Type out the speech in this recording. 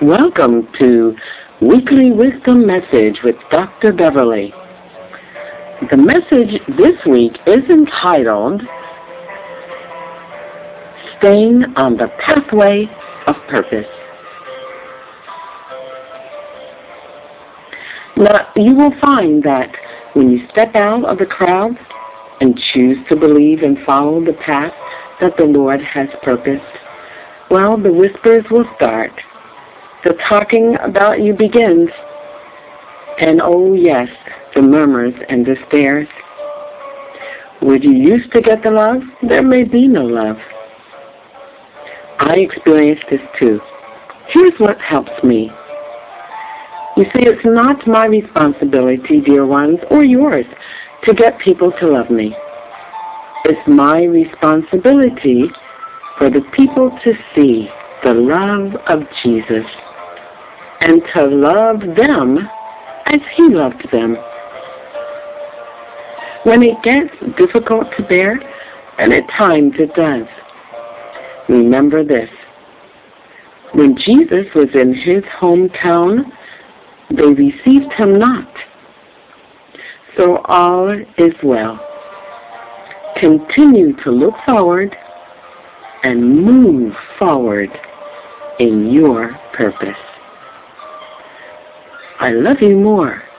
Welcome to Weekly Wisdom Message with Dr. Beverly. The message this week is entitled, Staying on the Pathway of Purpose. Now, you will find that when you step out of the crowd and choose to believe and follow the path that the Lord has purposed, well, the whispers will start. The talking about you begins. And oh yes, the murmurs and the stares. Where you used to get the love, there may be no love. I experienced this too. Here's what helps me. You see, it's not my responsibility, dear ones, or yours, to get people to love me. It's my responsibility for the people to see the love of Jesus and to love them as He loved them. When it gets difficult to bear, and at times it does, remember this. When Jesus was in His hometown, they received Him not. So all is well. Continue to look forward and move forward in your purpose. I love you more.